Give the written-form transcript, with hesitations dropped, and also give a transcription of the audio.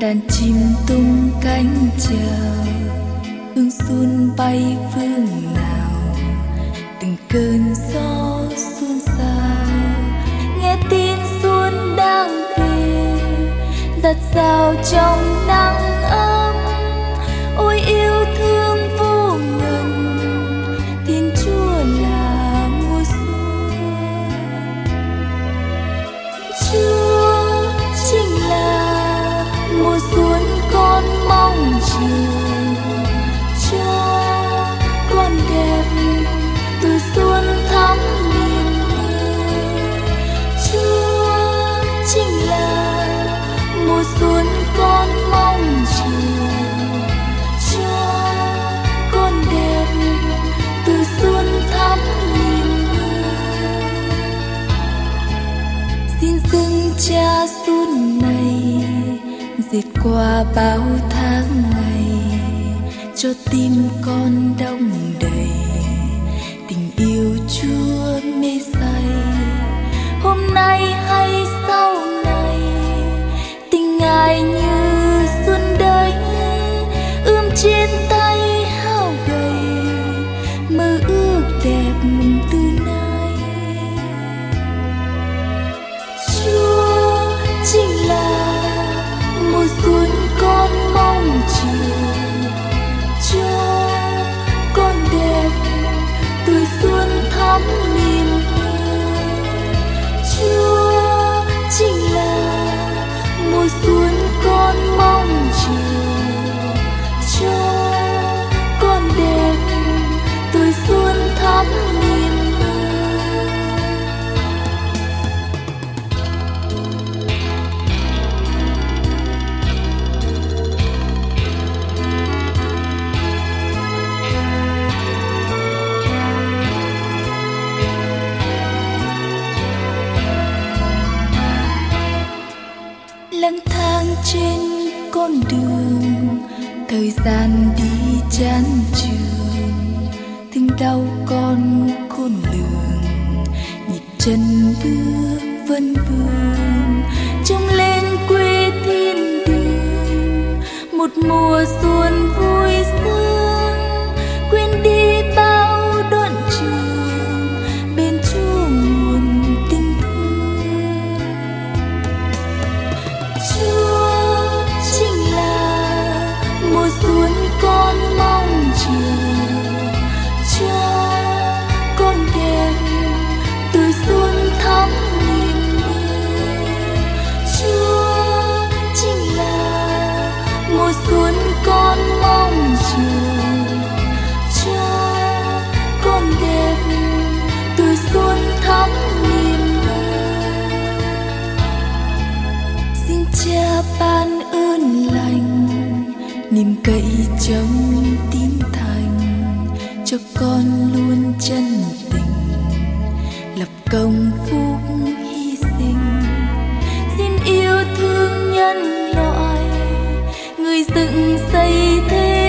đàn chim tung cánh chờ, hương xuân bay phương nào, từng cơn gió xuân sao nghe tin xuân đang về, giặt rào trong nắng ấm. Ôi yêu thương vô ngần, Thiên Chúa là mùa xuân. Chúa chính là mùa xuân con mong chờ, cho con đẹp tuổi xuân thắm niềm mơ. Chúa chính là mùa xuân con mong chờ, cho con đẹp tuổi xuân thắm niềm mơ. Xin dâng cha xuân này diệt qua bao tháng ngày, cho tim con đong đầy tình yêu Chúa mê say. Hôm nay hay sau này tình Ngài như xuân đấy, ươm trên tay hao gầy mơ ước đẹp từ nay. Chúa chính là mùa xuân con mong chờ, cho con đẹp tuổi xuân thắm niềm mơ. Chúa chính là mùa xuân con mong chờ, cho con đẹp tuổi xuân thắm niềm mơ. Lang thang trên con đường, thời gian đi chán trường, thương đau con khôn lường, nhịp chân bước vân vương trông lên quê thiên đường. Một mùa xuân vui sướng, quên đi bao đoạn trường, bên Chúa nguồn tình thương. Chúa chính là mùa xuân con mong chờ, cho con đẹp tuổi xuân thắm niềm mơ. Chúa chính là mùa xuân con mong chờ, cho con đẹp tuổi xuân thắm niềm mơ. Xin Cha ban ơn lành, niềm cậy trong tín thành, cho con luôn chân tình lập công phúc hy sinh. Xin yêu thương nhân loại, người dựng xây thế